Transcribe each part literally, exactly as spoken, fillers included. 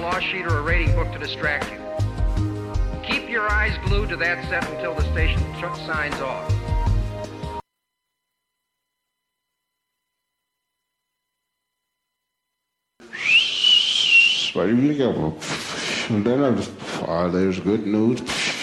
law sheet or a rating book to distract you. Keep your eyes glued to that set until the station tr- signs off. Oh, there's good news.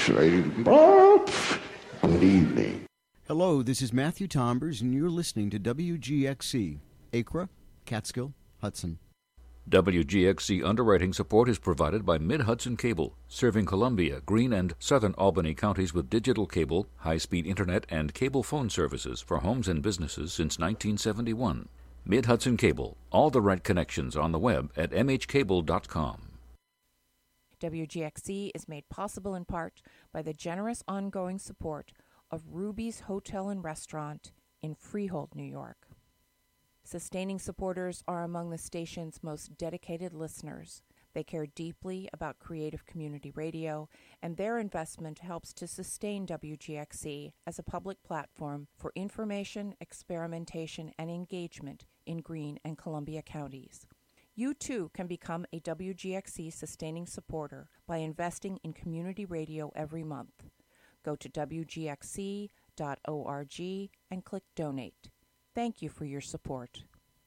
Good evening. Hello, this is Matthew Tombers, and you're listening to W G X C, Acra, Catskill, Hudson. W G X C underwriting support is provided by Mid-Hudson Cable, serving Columbia, Greene, and southern Albany counties with digital cable, high-speed internet, and cable phone services for homes and businesses since nineteen seventy-one. Mid-Hudson Cable, all the right connections on the web at m h cable dot com. W G X C is made possible in part by the generous ongoing support of Ruby's Hotel and Restaurant in Freehold, New York. Sustaining supporters are among the station's most dedicated listeners. They care deeply about creative community radio, and their investment helps to sustain W G X C as a public platform for information, experimentation, and engagement in Greene and Columbia counties. You too can become a W G X C sustaining supporter by investing in community radio every month. Go to w g x c dot org and click Donate. Thank you for your support.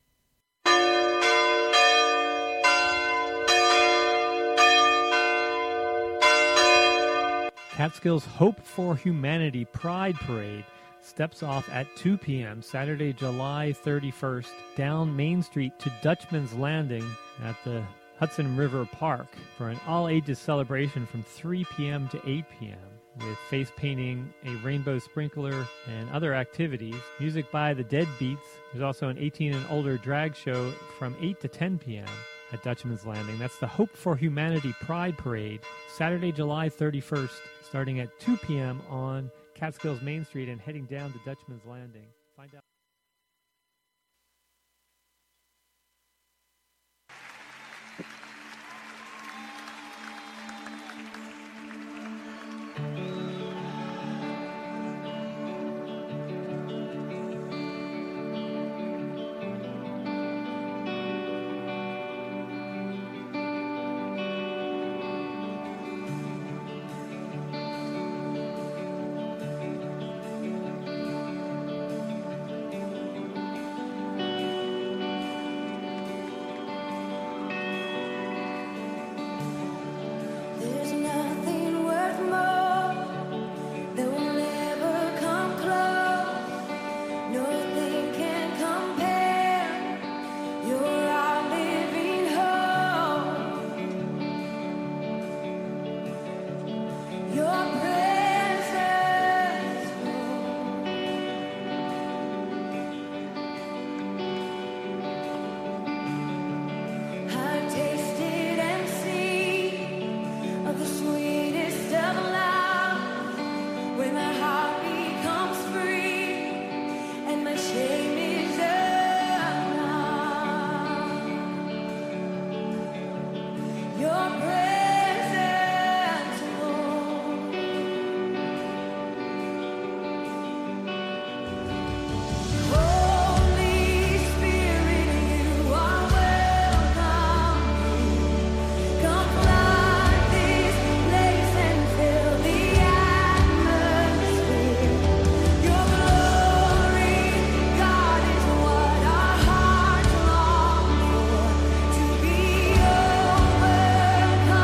Catskill's Hope for Humanity Pride Parade steps off at two p.m. Saturday, July thirty-first, down Main Street to Dutchman's Landing at the Hudson River Park for an all-ages celebration from three p.m. to eight p.m. with face painting, a rainbow sprinkler, and other activities. Music by the Deadbeats. There's also an eighteen and older drag show from eight to ten p.m. at Dutchman's Landing. That's the Hope for Humanity Pride Parade, Saturday, July thirty-first, starting at two p.m. on Catskills Main Street and heading down to Dutchman's Landing. Find out. Come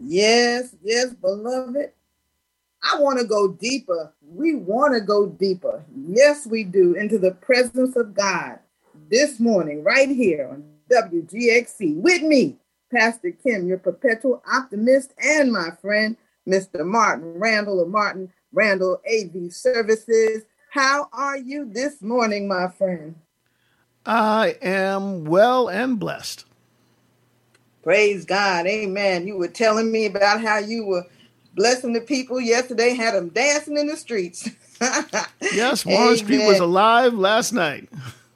Yes, yes, beloved. I want to go deeper. We want to go deeper. Yes, we do, into the presence of God this morning, right here on W G X C. With me, Pastor Kim, your perpetual optimist, and my friend, Mister Martin Randall of Martin Randall A V Services. How are you this morning, my friend? I am well and blessed. Praise God. Amen. You were telling me about how you were blessing the people yesterday, had them dancing in the streets. Yes, Warren Street was alive last night.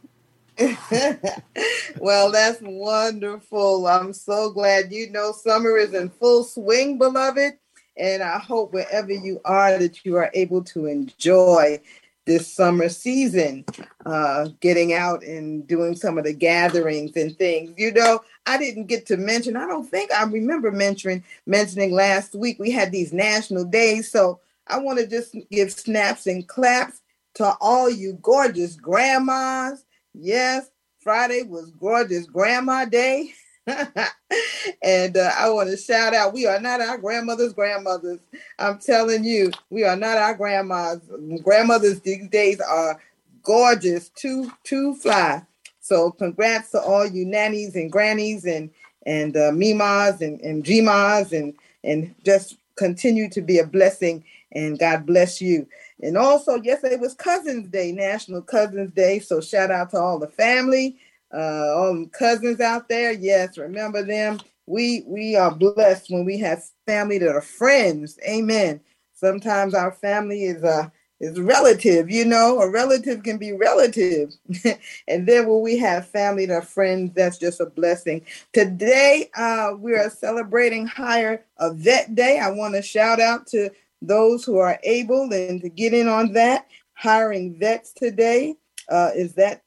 Well, that's wonderful. I'm so glad. You know, summer is in full swing, beloved. And I hope wherever you are that you are able to enjoy this summer season, uh, getting out and doing some of the gatherings and things. You know, I didn't get to mention, I don't think I remember mentioning, mentioning last week, we had these national days. So I want to just give snaps and claps to all you gorgeous grandmas. Yes, Friday was gorgeous grandma day. And uh, I want to shout out, we are not our grandmother's grandmothers. I'm telling you, we are not our grandmas. Grandmothers these days are gorgeous, too, too fly. So congrats to all you nannies and grannies and and uh, mimas and, and gimas and, and just continue to be a blessing, and God bless you. And also, yesterday was Cousins Day, National Cousins Day. So shout out to all the family. Uh, all the cousins out there, yes, remember them. We we are blessed when we have family that are friends. Amen. Sometimes our family is uh, is relative, you know, a relative can be relative. And then when we have family that are friends, that's just a blessing. Today, uh, we are celebrating Hire a Vet Day. I want to shout out to those who are able and to get in on that. Hiring vets today uh, is that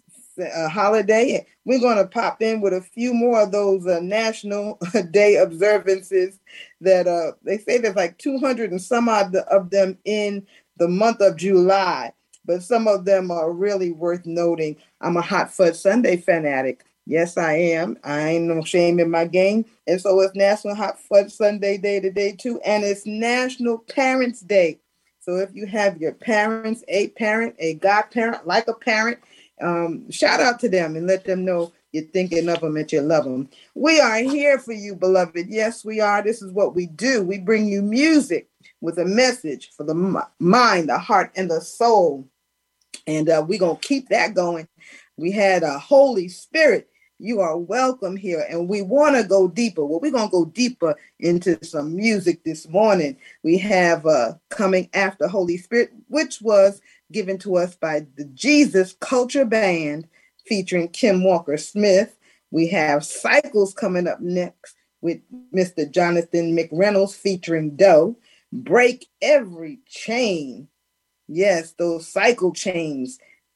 Uh, holiday. We're going to pop in with a few more of those uh, National Day observances that uh, they say there's like two hundred and some odd of them in the month of July, but some of them are really worth noting. I'm a Hot Fudge Sundae fanatic. Yes, I am. I ain't no shame in my game. And so it's National Hot Fudge Sundae Day today too, and it's National Parents Day. So if you have your parents, a parent, a godparent, like a parent, Um, shout out to them and let them know you're thinking of them and you love them. We are here for you, beloved. Yes, we are. This is what we do. We bring you music with a message for the mind, the heart, and the soul. And uh, we're going to keep that going. We had a Holy Spirit. You are welcome here. And we want to go deeper. Well, we're going to go deeper into some music this morning. We have uh, Coming After Holy Spirit, which was given to us by the Jesus Culture Band featuring Kim Walker Smith. We have Cycles coming up next with Mister Jonathan McReynolds featuring Doe. Break Every Chain. Yes, those cycle chains.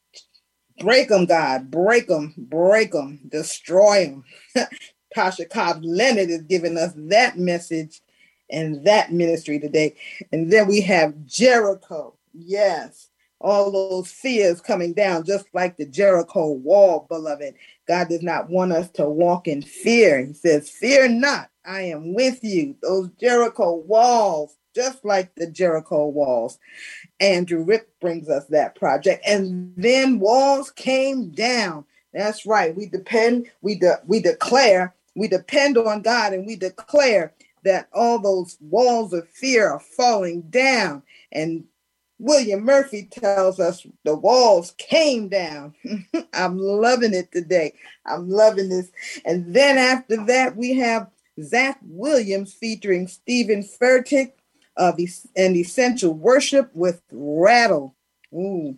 Break them, God. Break them. Break them. Destroy them. Tasha Cobb Leonard is giving us that message and that ministry today. And then we have Jericho. Yes. All those fears coming down, just like the Jericho wall, beloved. God does not want us to walk in fear. He says, fear not, I am with you. Those Jericho walls, just like the Jericho walls. Andrew Rick brings us that project. And then walls came down. That's right. We depend, we de- we declare, we depend on God, and we declare that all those walls of fear are falling down. And William Murphy tells us the walls came down. I'm loving it today. I'm loving this. And then after that, we have Zach Williams featuring Stephen Furtick of an Essential Worship with Rattle. Ooh,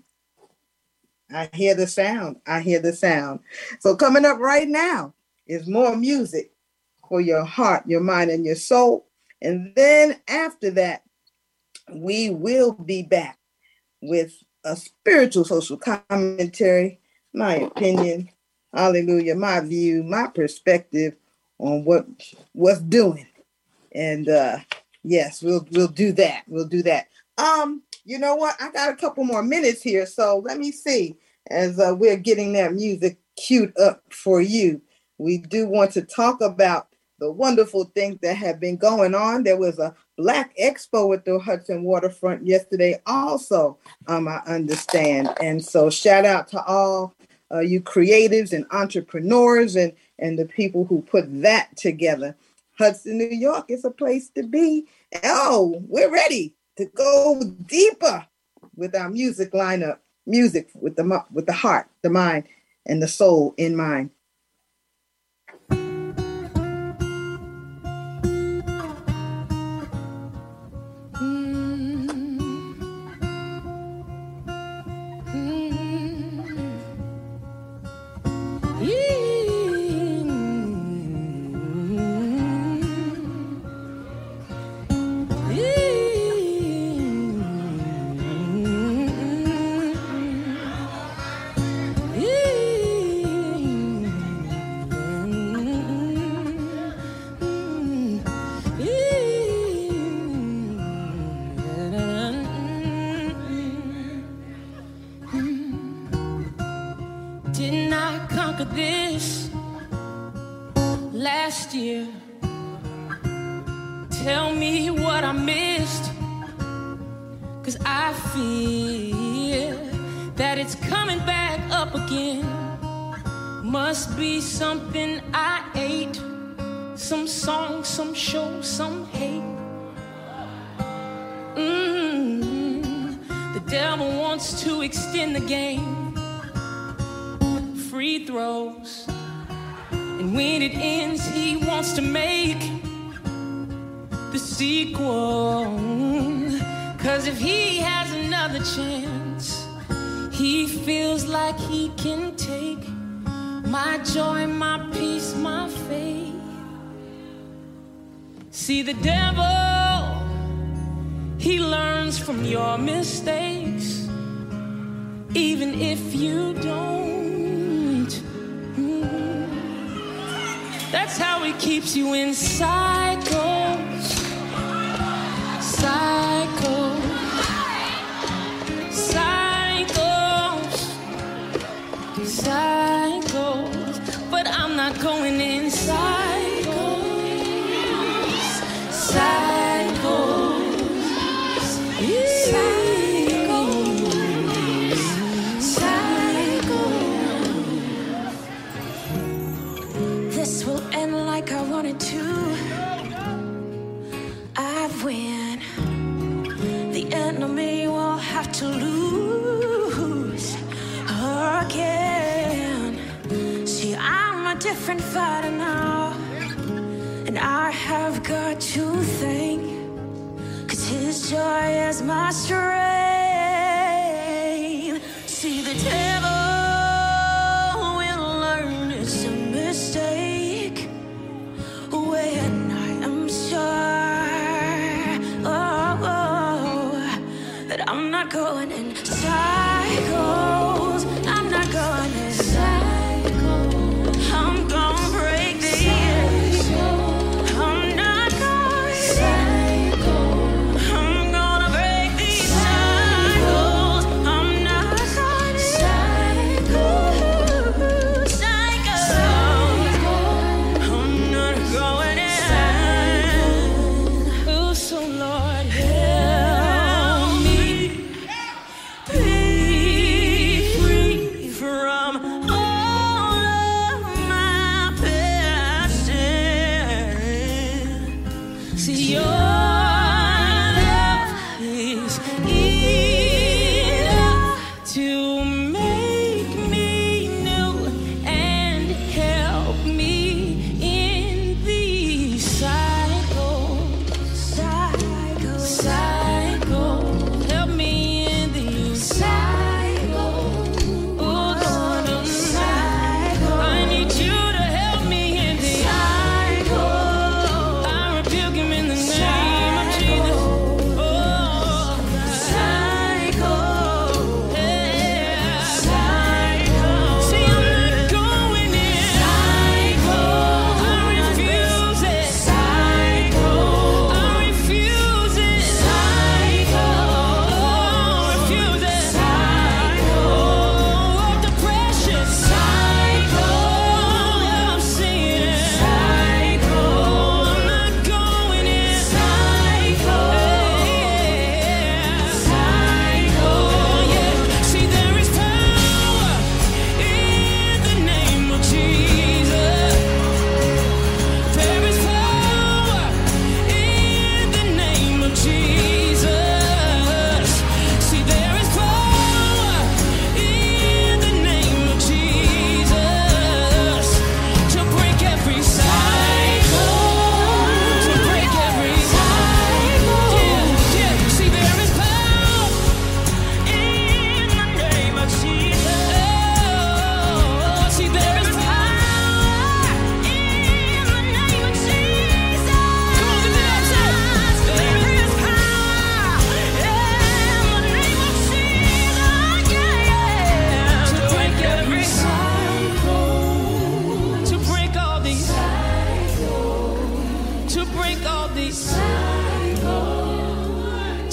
I hear the sound. I hear the sound. So coming up right now is more music for your heart, your mind, and your soul. And then after that, we will be back with a spiritual social commentary, my opinion, hallelujah, my view, my perspective on what what's doing. And uh, yes, we'll we'll do that. We'll do that. Um, you know what? I got a couple more minutes here, so let me see. As uh, we're getting that music queued up for you, we do want to talk about the wonderful things that have been going on. There was a Black Expo at the Hudson Waterfront yesterday also, um, I understand. And so shout out to all uh, you creatives and entrepreneurs and, and the people who put that together. Hudson, New York is a place to be. Oh, we're ready to go deeper with our music lineup. Music with the with the heart, the mind, and the soul in mind. This last year, tell me what I missed, 'cause I feel that it's coming back up again. Must be something I ate, some song, some show, some hate. Mm-hmm. The devil wants to extend the game. Free throws, and when it ends he wants to make the sequel, 'cause if he has another chance, he feels like he can take my joy, my peace, my faith. See, the devil, he learns from your mistakes, even if you don't. That's how he keeps you in cycles, cycles, cycles, cycles. But I'm not going in cycles, cycles, cycles. This will end like I wanted to. I win. The enemy will have to lose again. See, I'm a different fighter now, and I have got to thank, 'cause his joy is my strength. See, the devil will learn it's a mistake when I am sure, oh, oh, that I'm not going in cycles. I'm not going in cycles. I'm gonna break the years. I'm not going cycles. I'm gonna break these cycles. I'm not going cycles. Cycles. I'm not going in. Oh, so Lord, help me. Please.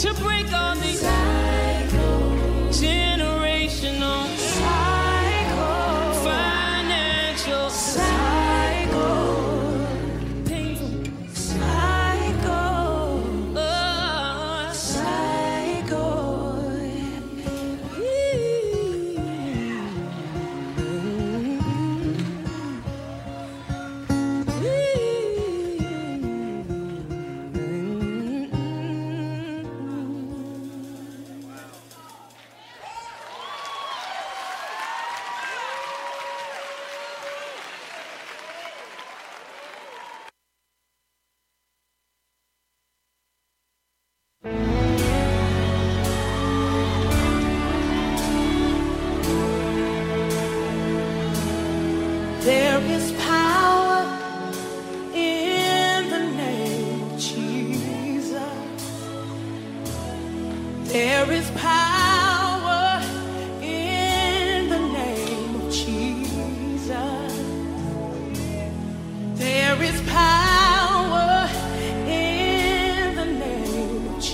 to break all these cycles, generational cycles, financial cycles, painful cycles, oh, cycles. There is power in the name of Jesus. There is power in the name of Jesus. There is power in the name of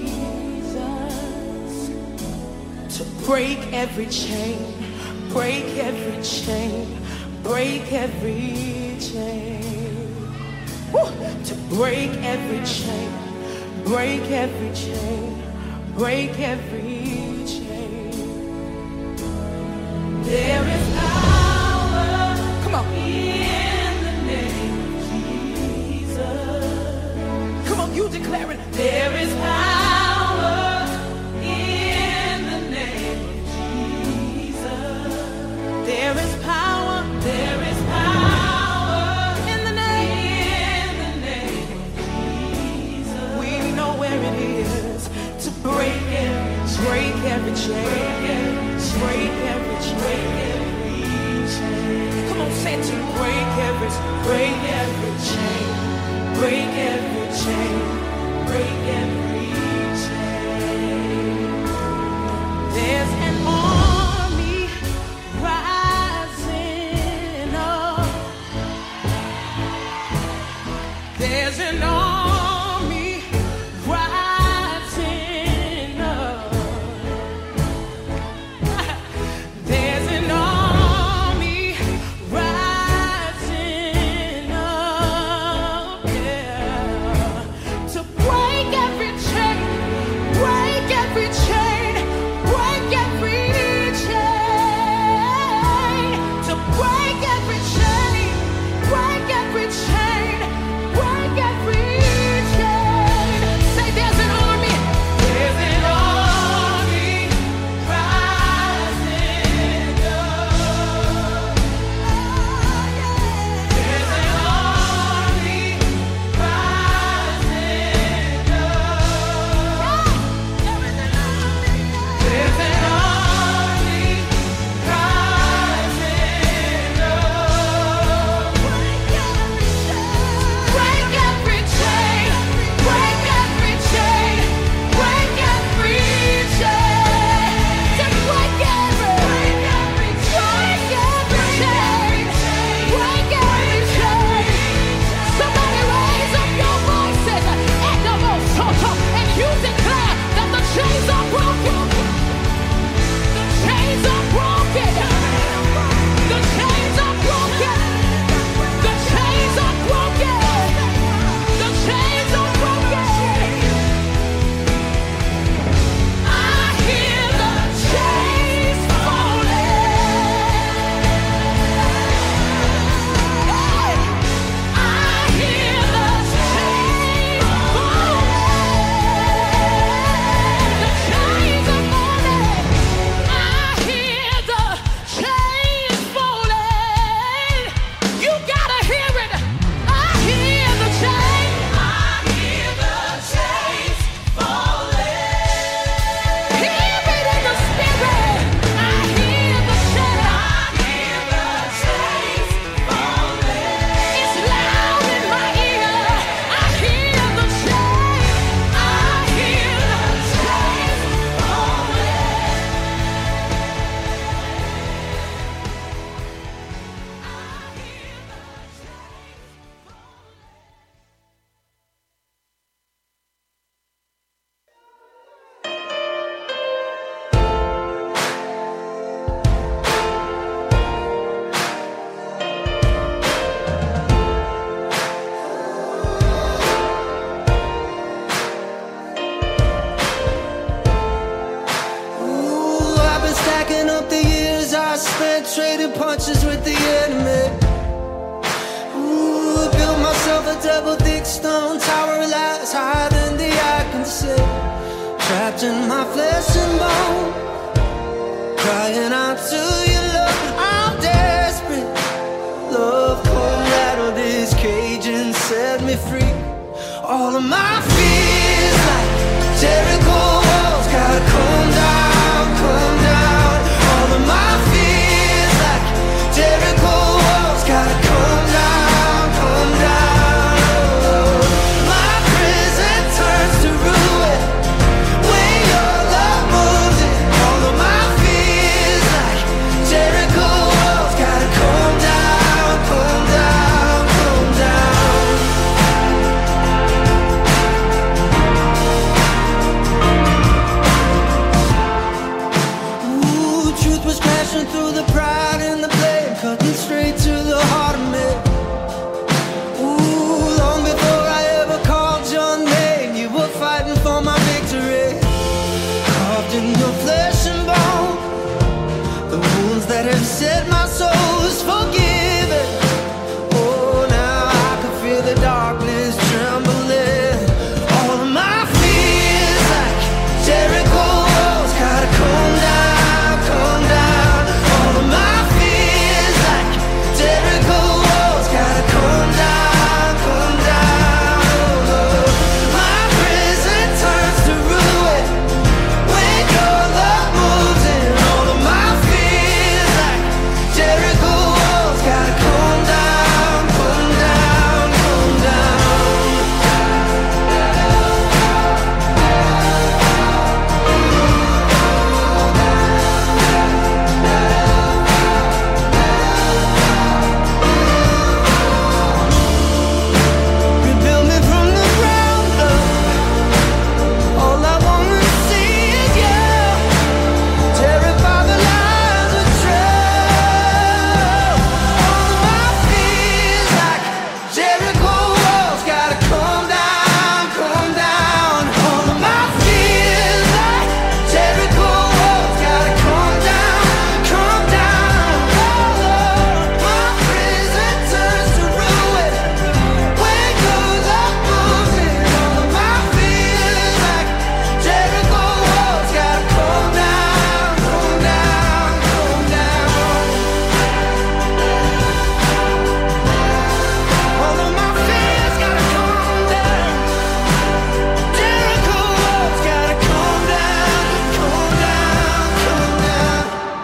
Jesus to break every chain, break every chain. Break every chain. Woo! To break every chain. Break every chain. Break every chain. There is power. Come on. In the name of Jesus. Come on, you declare it. There is power in the name of Jesus. There is power. There is power in the name, in the name of Jesus. We know where it is to break every, break every chain, break every chain, come on, say it to break every, break every chain, break every chain, break every chain. There's an army rising up. There's an army rising up. There's an army rising up, yeah, to break every Stacking up the years I spent trading punches with the enemy. Ooh, built myself a double thick stone tower of lies higher than the eye can see. Trapped in my flesh and bone, crying out to you, love. I'm desperate. Love, come rattle this cage and set me free. All of my fears like Jericho walls gotta come down, come down. All of my fears like Jericho walls gotta come down, come down. My prison turns to ruin when your love moves in. All of my fears like Jericho walls gotta come down, come down, come down. Ooh, truth was crashing through the pride and the blame, cutting straight to the heart of me. Ooh, long before I ever called your name, you were fighting for my victory. Carved in your flesh and bone, the wounds that have set my soul is forgiven. Oh, now I can feel the darkness trembling. All of my fears like Jericho walls gotta come down, come down. All of my fears like Jericho walls gotta come down, come down. My prison turns to ruin when your love moves in. All of my fears like Jericho walls gotta come down, come down, come down. Rebuild me from the ground up. All I wanna see is you. Terrify the lies of truth. All of my fears like Jericho walls gotta come down, come down. All of my fears like Jericho walls gotta come down, come down. Oh Lord, my prison turns to ruin when your love moves in. All of my fears like Jericho walls gotta come down, come down, come down. All of my fears gotta come down. Jericho walls gotta come down, come down, come down.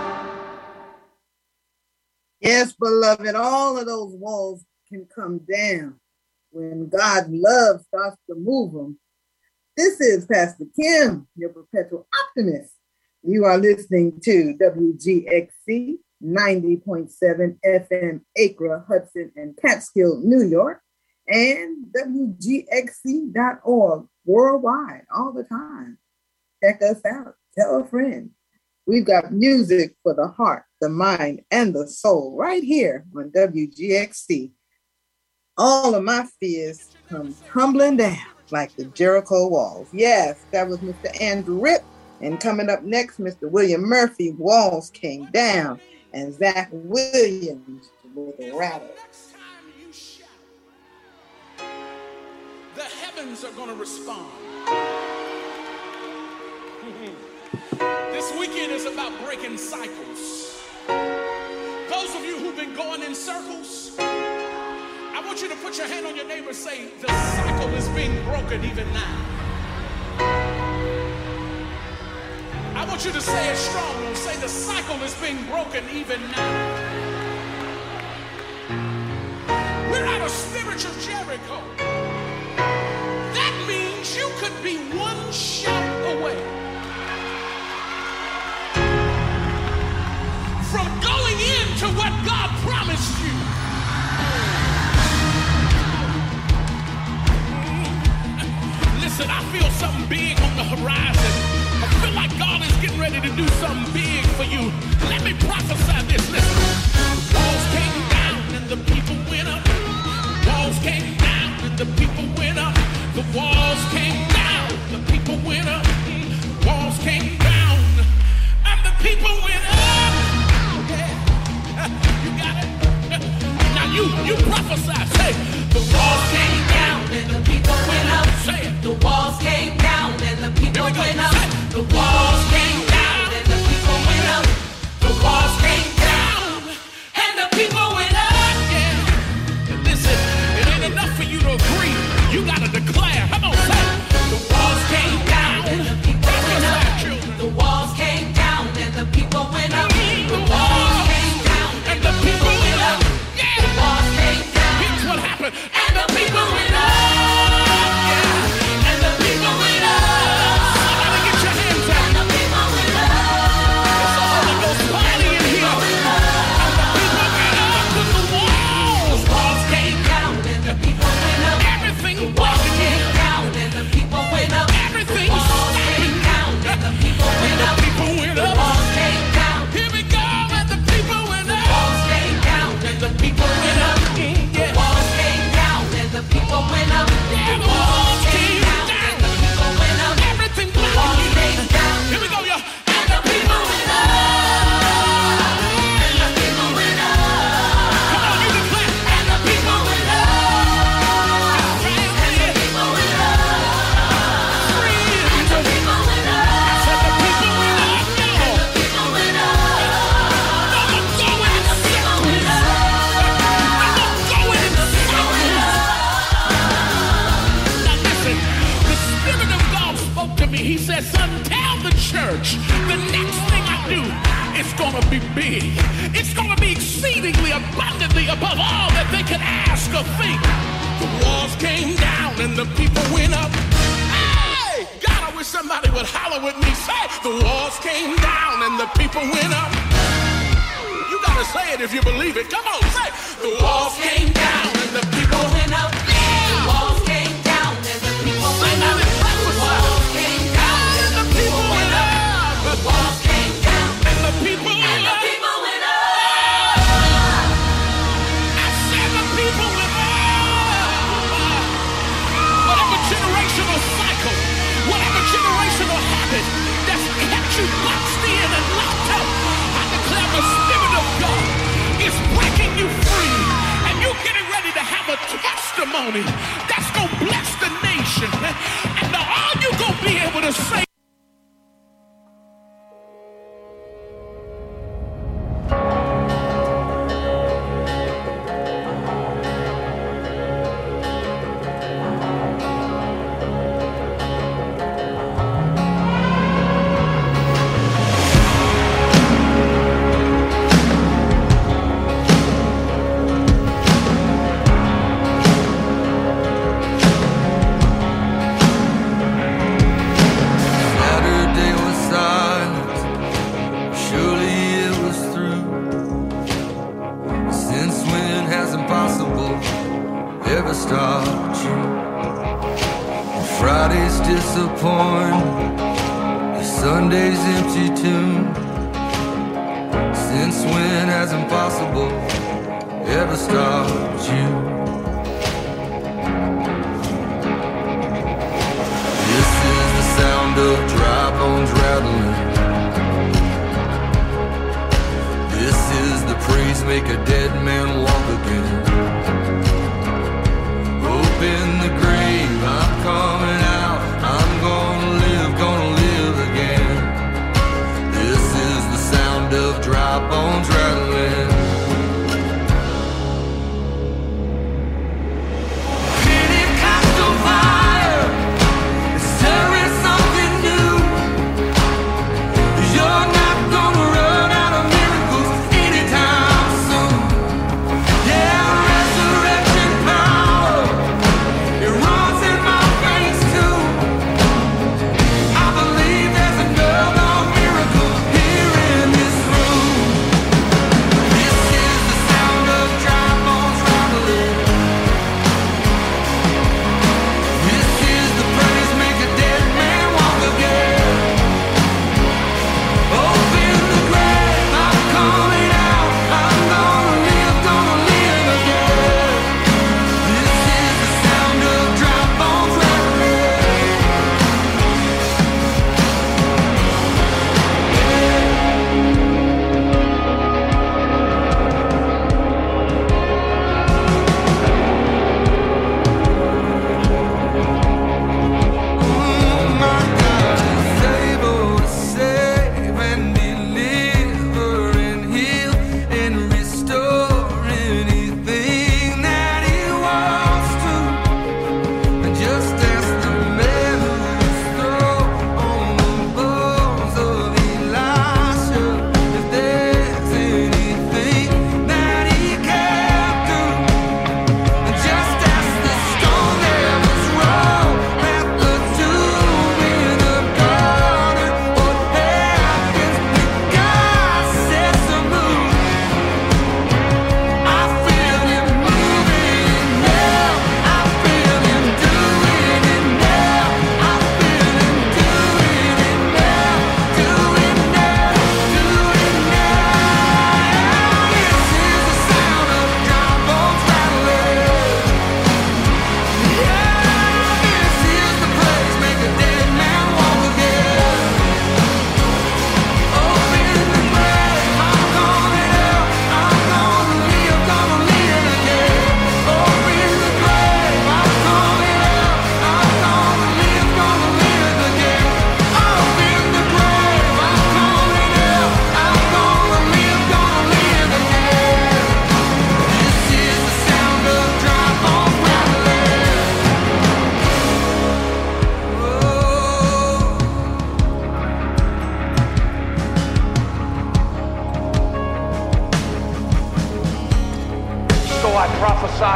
Yes, beloved, all of those walls can come down when God's love starts to move them. This is Pastor Kim, your perpetual optimist. You are listening to W G X C ninety point seven F M Acra, Hudson, and Catskill, New York, and W G X C dot org worldwide all the time. Check us out. Tell a friend. We've got music for the heart, the mind, and the soul right here on W G X C. All of my fears come tumbling down like the Jericho walls. Yes, that was Mister Andrew Ripp. And coming up next, Mister William Murphy, Walls Came Down, and Zach Williams with a rattle. The heavens are going to respond. This weekend is about breaking cycles. Those of you who've been going in circles, I want you to put your hand on your neighbor and say, the cycle is being broken even now. I want you to say it strong and say the cycle is being broken even now. We're out of spiritual Jericho. That means you could be one shout away from going into what God promised you. Listen, I feel something big on the horizon. I feel like God is getting ready to do something big for you. Let me prophesy this. Listen. Walls came down and the people went up. Walls came down and the people went up. The walls came down, the people went up. Walls came down and the people went up. The walls came down and the people went up. The walls came down and the people went up. Yeah. And listen, it ain't enough for you to agree. You gotta declare. Come on, say. The walls came down and the people went up. The walls came down and the people went up. The walls came down and the people went up. Yeah. The walls came down. Here's what happened. And the people went up. Yeah. And the people went up. Somebody get your hands up. And the people went up. It's a Holy Ghost party in here. And the people went up to the walls. The walls came down and the people went up. Everything the walls came down and the people went up. Everything the walls came down and the people went up. The people went up. The walls came down. Here we go and the people went up. The walls came down and the people went up. The walls came down and the people went up. Yeah, the walls came down and the people went up. Everything the walls came down. Here we go, y'all. And the people went up. And the people went up. Come on, you declare. And the people went up. And the people went up. And the people went up. I said the people went up. And the people went up. I'm going in circles. I'm going in circles. Now listen, the Spirit of God spoke to me. He said, son, tell the church the next thing I do is going to be big. It's going to be exceedingly abundantly above all that they could ask or think. The walls came down and the people went up. Hey, God, I wish somebody would holler with me. Say, the walls came down and the people went up. You gotta say it if you believe it. Come on, say, the walls came down and the people went up. The walls came down and the people went up. The walls came down and the people went up. The walls came down and the people went up. I said the people went up. Whatever generational cycle, whatever generational habit that's kept you boxed in and locked up, I declare the Spirit of God is breaking you free, and you're getting ready to have a testimony that's gonna bless the nation, and all you're gonna be able to say. You're not gonna run out of miracles anytime soon.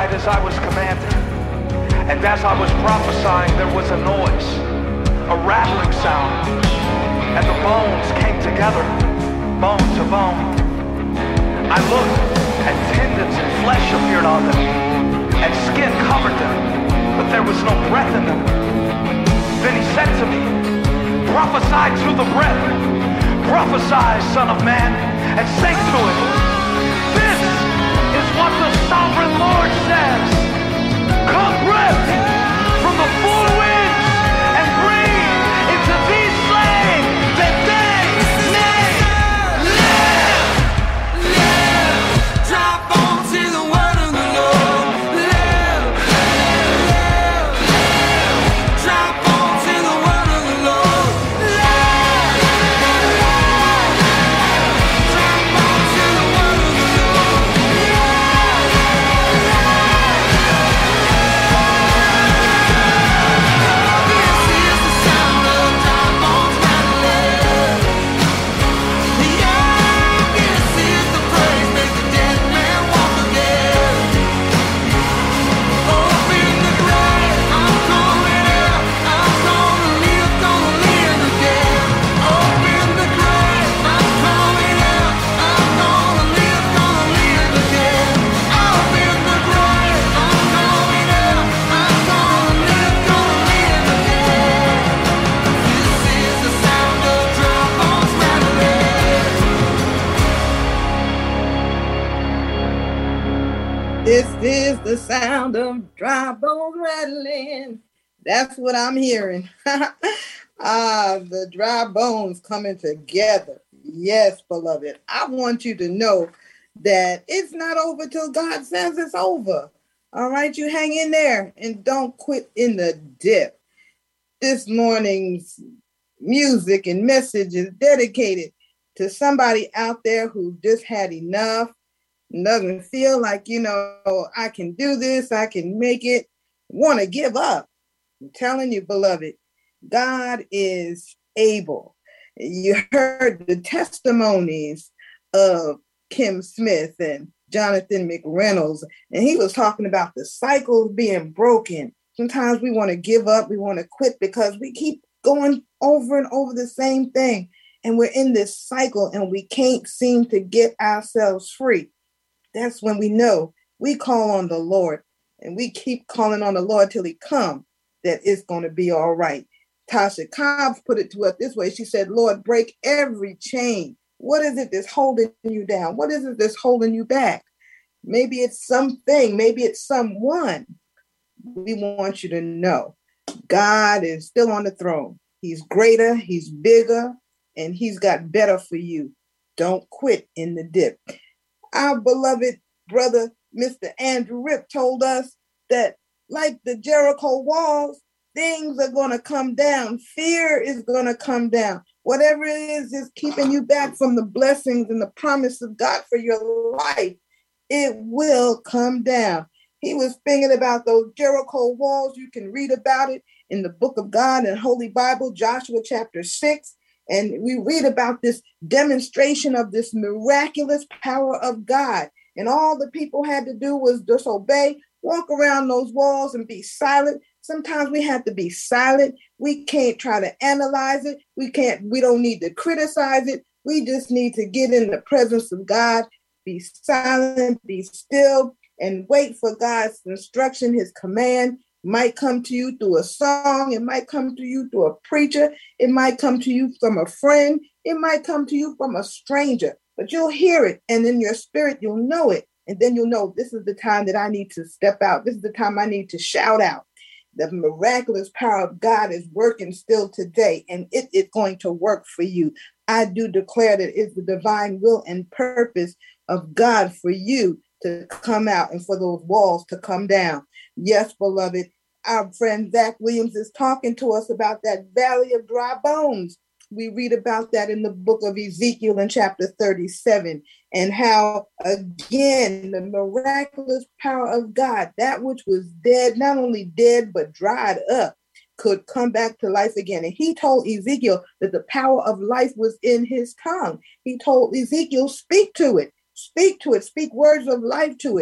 prophesied as I was commanded. And as I was prophesying, there was a noise, a rattling sound, and the bones came together, bone to bone. I looked, and tendons and flesh appeared on them, and skin covered them, but there was no breath in them. Then he said to me, prophesy to the breath, prophesy, son of man, and say to it, this is what the sovereign Lord says. Come breath from the four winds and breathe into these slain that they may live. Live. Drop on to the word of the Lord. Live. Live. Live. Drop on to the word of the Lord. Live. Live. Drop on to the word of the Lord. This is the sound of dry bones rattling. That's what I'm hearing. Ah, the dry bones coming together. Yes, beloved. I want you to know that it's not over till God says it's over. All right, you hang in there and don't quit in the dip. This morning's music and message is dedicated to somebody out there who just had enough, doesn't feel like, you know, I can do this, I can make it, want to give up. I'm telling you, beloved, God is able. You heard the testimonies of Kim Smith and Jonathan McReynolds, and he was talking about the cycles being broken. Sometimes we want to give up, we want to quit because we keep going over and over the same thing, and we're in this cycle and we can't seem to get ourselves free. That's when we know we call on the Lord, and we keep calling on the Lord till he comes, that it's going to be all right. Tasha Cobbs put it to us this way. She said, Lord, break every chain. What is it that's holding you down? What is it that's holding you back? Maybe it's something. Maybe it's someone. We want you to know God is still on the throne. He's greater. He's bigger. And he's got better for you. Don't quit in the dip. Our beloved brother, Mister Andrew Rip, told us that like the Jericho walls, things are going to come down. Fear is going to come down. Whatever it is is keeping you back from the blessings and the promise of God for your life, it will come down. He was thinking about those Jericho walls. You can read about it in the book of God and Holy Bible, Joshua chapter six. And we read about this demonstration of this miraculous power of God. And all the people had to do was disobey, walk around those walls and be silent. Sometimes we have to be silent. We can't try to analyze it. We can't, we don't need to criticize it. We just need to get in the presence of God, be silent, be still, and wait for God's instruction, his command. Might come to you through a song. It might come to you through a preacher. It might come to you from a friend. It might come to you from a stranger, but you'll hear it. And in your spirit, you'll know it. And then you'll know this is the time that I need to step out. This is the time I need to shout out. The miraculous power of God is working still today, and it is going to work for you. I do declare that it's the divine will and purpose of God for you to come out and for those walls to come down. Yes, beloved, our friend Zach Williams is talking to us about that valley of dry bones. We read about that in the book of Ezekiel in chapter thirty-seven, and how, again, the miraculous power of God, that which was dead, not only dead, but dried up, could come back to life again. And he told Ezekiel that the power of life was in his tongue. He told Ezekiel, speak to it, speak to it, speak words of life to it,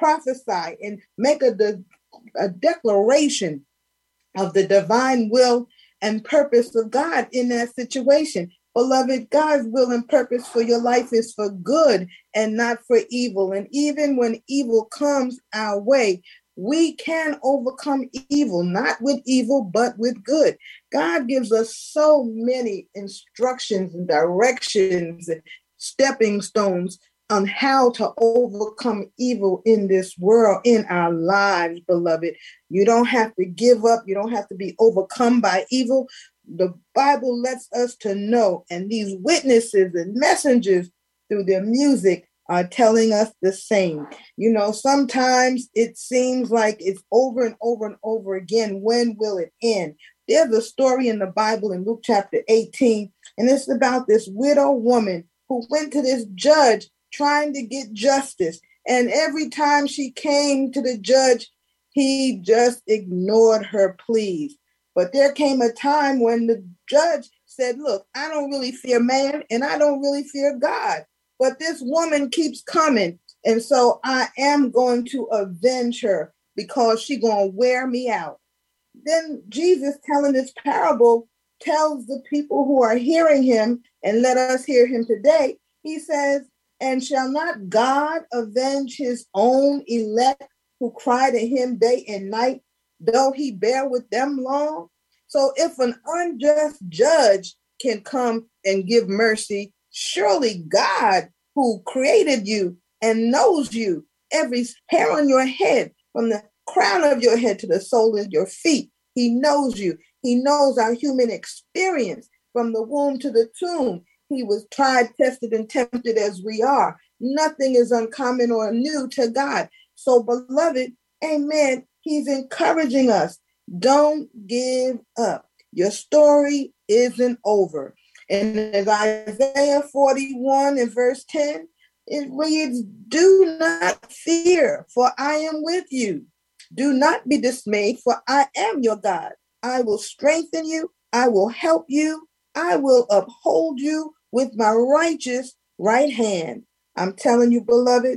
prophesy and make a, de- a declaration of the divine will and purpose of God in that situation. Beloved, God's will and purpose for your life is for good and not for evil. And even when evil comes our way, we can overcome evil, not with evil, but with good. God gives us so many instructions and directions and stepping stones on how to overcome evil in this world, in our lives, beloved. You don't have to give up. You don't have to be overcome by evil. The Bible lets us to know, and these witnesses and messengers through their music are telling us the same. You know, sometimes it seems like it's over and over and over again. When will it end? There's a story in the Bible in Luke chapter eighteen, and it's about this widow woman who went to this judge trying to get justice. And every time she came to the judge, he just ignored her pleas. But there came a time when the judge said, look, I don't really fear man and I don't really fear God, but this woman keeps coming. And so I am going to avenge her because she's going to wear me out. Then Jesus, telling this parable, tells the people who are hearing him, and let us hear him today. He says, and shall not God avenge his own elect who cry to him day and night, though he bear with them long? So if an unjust judge can come and give mercy, surely God, who created you and knows you, every hair on your head, from the crown of your head to the sole of your feet, he knows you. He knows our human experience from the womb to the tomb. He was tried, tested, and tempted as we are. Nothing is uncommon or new to God. So, beloved, amen, he's encouraging us. Don't give up. Your story isn't over. And as Isaiah forty-one and verse ten, it reads, do not fear, for I am with you. Do not be dismayed, for I am your God. I will strengthen you. I will help you. I will uphold you with my righteous right hand. I'm telling you, beloved,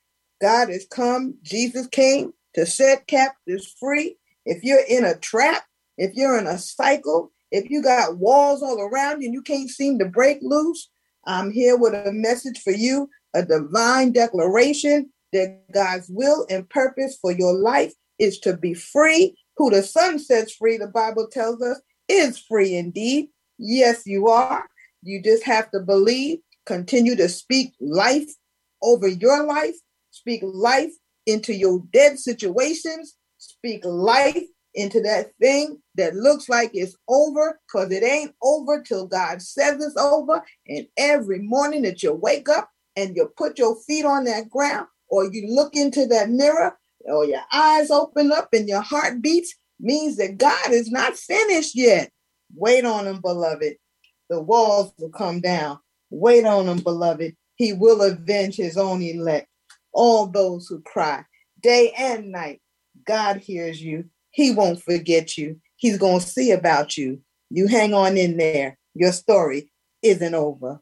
God has come. Jesus came to set captives free. If you're in a trap, if you're in a cycle, if you got walls all around you and you can't seem to break loose, I'm here with a message for you, a divine declaration that God's will and purpose for your life is to be free. Who the Son sets free, the Bible tells us, is free indeed. Yes, you are. You just have to believe, continue to speak life over your life, speak life into your dead situations, speak life into that thing that looks like it's over, because it ain't over till God says it's over. And every morning that you wake up and you put your feet on that ground, or you look into that mirror, or your eyes open up and your heart beats, means that God is not finished yet. Wait on him, beloved. The walls will come down. Wait on him, beloved. He will avenge his own elect, all those who cry day and night. God hears you. He won't forget you. He's going to see about you. You hang on in there. Your story isn't over.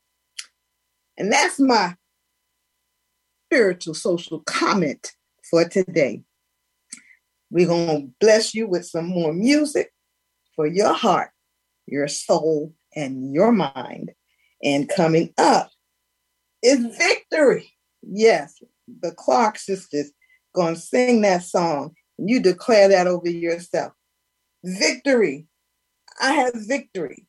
And that's my spiritual social comment for today. We're going to bless you with some more music for your heart, your soul, and your mind. And coming up is Victory. Yes, the Clark sisters going to sing that song. You declare that over yourself. Victory. I have victory.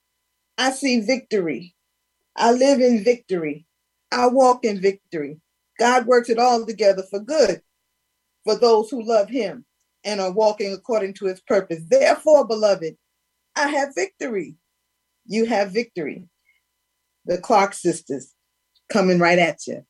I see victory. I live in victory. I walk in victory. God works it all together for good for those who love him and are walking according to his purpose. Therefore, beloved, I have victory. You have victory. The Clark sisters coming right at you.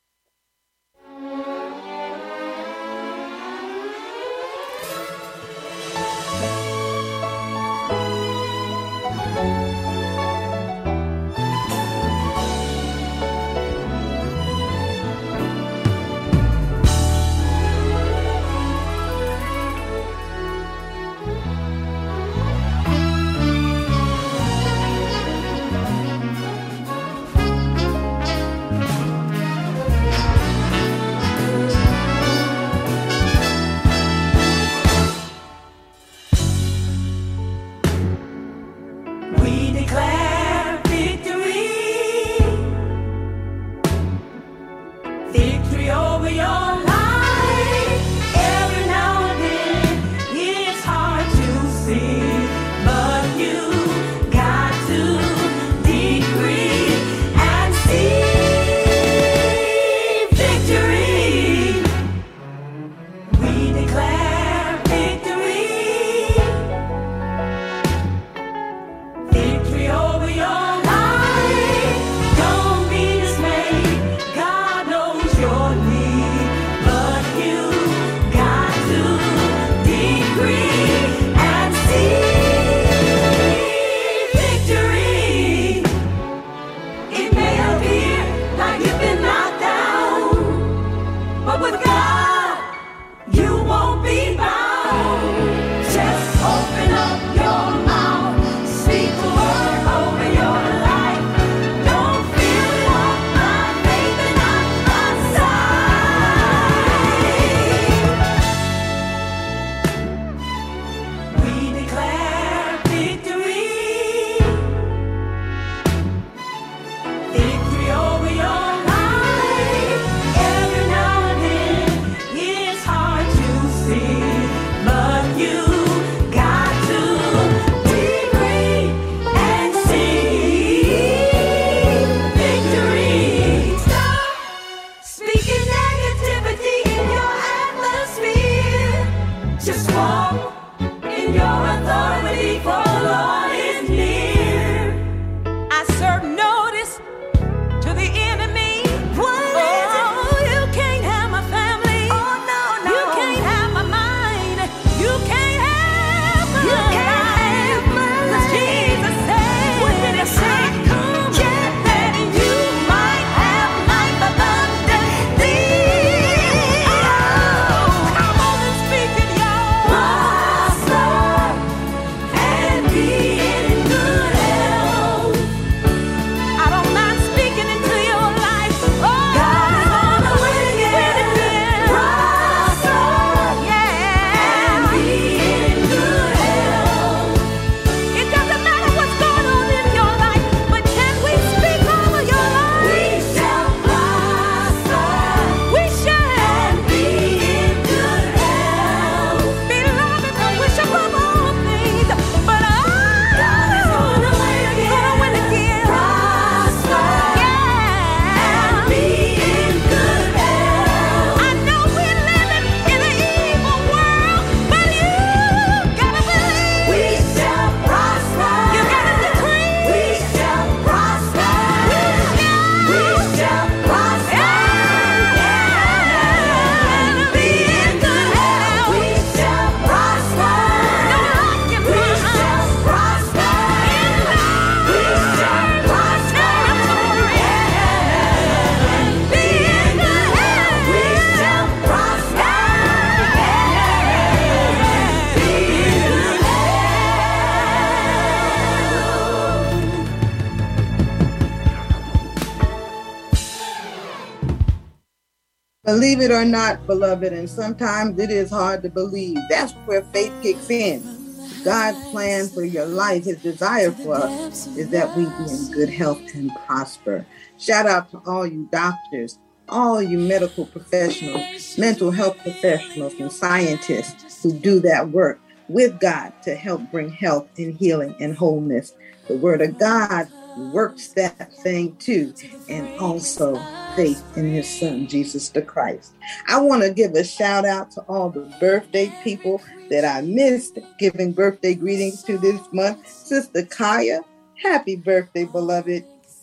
Believe it or not, beloved, and sometimes it is hard to believe. That's where faith kicks in. God's plan for your life, his desire for us, is that we be in good health and prosper. Shout out to all you doctors, all you medical professionals, mental health professionals, and scientists who do that work with God to help bring health and healing and wholeness. The Word of God works that thing too, and also faith in his son, Jesus the Christ. I want to give a shout out to all the birthday people that I missed giving birthday greetings to this month. Sister Kaya, happy birthday, beloved.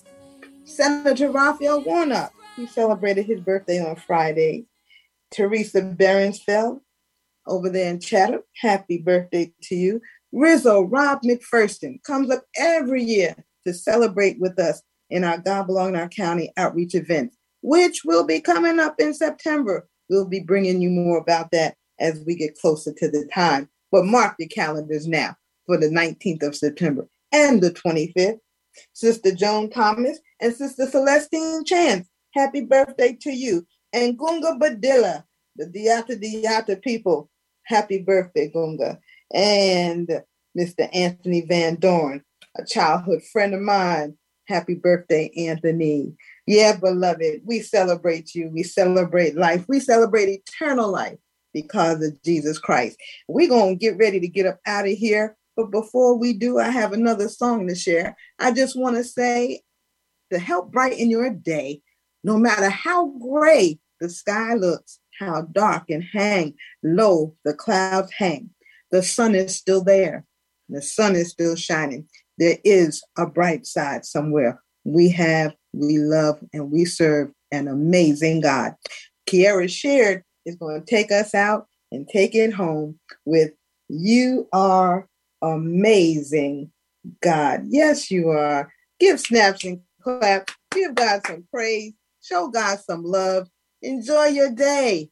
Senator Raphael Warnock, he celebrated his birthday on Friday. Teresa Berensfeld, over there in Chatham, happy birthday to you. Rizzo Rob McPherson comes up every year to celebrate with us in our God Belong in Our County outreach events, which will be coming up in September. We'll be bringing you more about that as we get closer to the time. But mark your calendars now for the nineteenth of September and the twenty-fifth. Sister Joan Thomas and Sister Celestine Chance, happy birthday to you. And Gunga Badilla, the Diata Diata people, happy birthday, Gunga. And Mister Anthony Van Dorn, a childhood friend of mine, happy birthday, Anthony. Yeah, beloved, we celebrate you. We celebrate life. We celebrate eternal life because of Jesus Christ. We're going to get ready to get up out of here. But before we do, I have another song to share. I just want to say, to help brighten your day, no matter how gray the sky looks, how dark and hang low the clouds hang, the sun is still there. The sun is still shining. There is a bright side somewhere. We have, we love, and we serve an amazing God. Kiara Sheard is going to take us out and take it home with You Are Amazing, God. Yes, you are. Give snaps and claps. Give God some praise. Show God some love. Enjoy your day.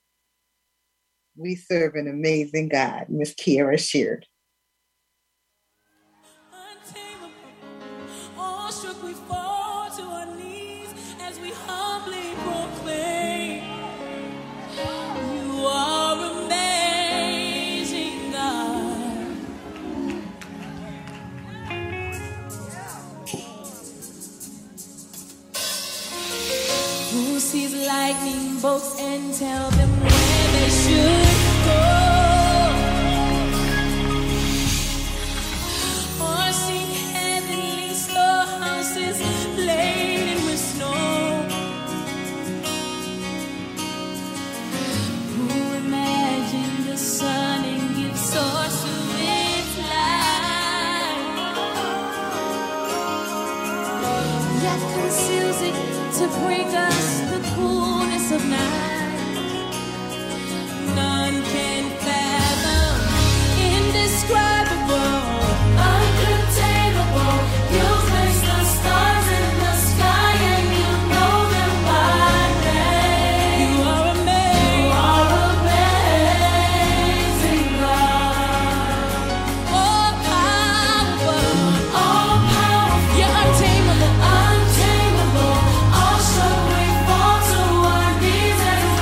We serve an amazing God. Miss Kiara Sheard. Awestruck, we fall to our knees as we humbly proclaim, You are amazing, God. Who sees lightning bolts and tell them where they should go? Or see heavenly storehouses laden with snow? Who imagined the sun and gives source to its light, yet conceals it to bring us the coolness of night? None can fathom, indescribable, uncontainable. You place the stars in the sky and you know them by name. You are amazing. You are amazing, God. All power, all power. You're untamable, untamable. All should we fall to our knees and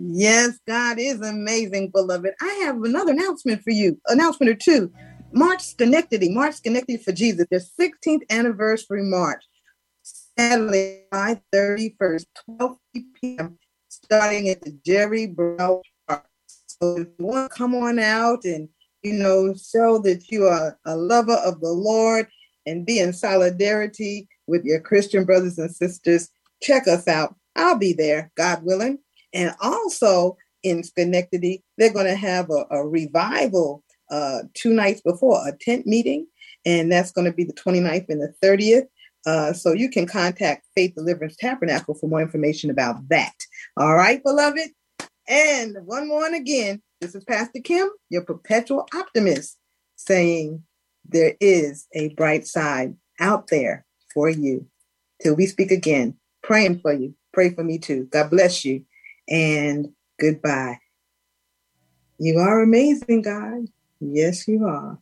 Yes, God is amazing, beloved. I have another announcement for you, announcement or two. March Schenectady, March Schenectady for Jesus, their sixteenth anniversary march, Saturday, July thirty-first, twelve p.m., starting at the Jerry Brown Park. So if you want to come on out and, you know, show that you are a lover of the Lord and be in solidarity with your Christian brothers and sisters, check us out. I'll be there, God willing. And also in Schenectady, they're going to have a, a revival uh, two nights before, a tent meeting. And that's going to be the twenty-ninth and the thirtieth. Uh, so you can contact Faith Deliverance Tabernacle for more information about that. All right, beloved. And one more and again, this is Pastor Kim, your perpetual optimist, saying there is a bright side out there for you. Till we speak again, praying for you. Pray for me too. God bless you. And goodbye. You are amazing, God. Yes, you are.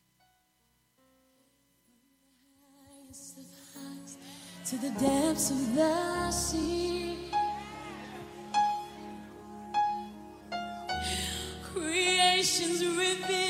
To the depths of the sea, creation's revealed.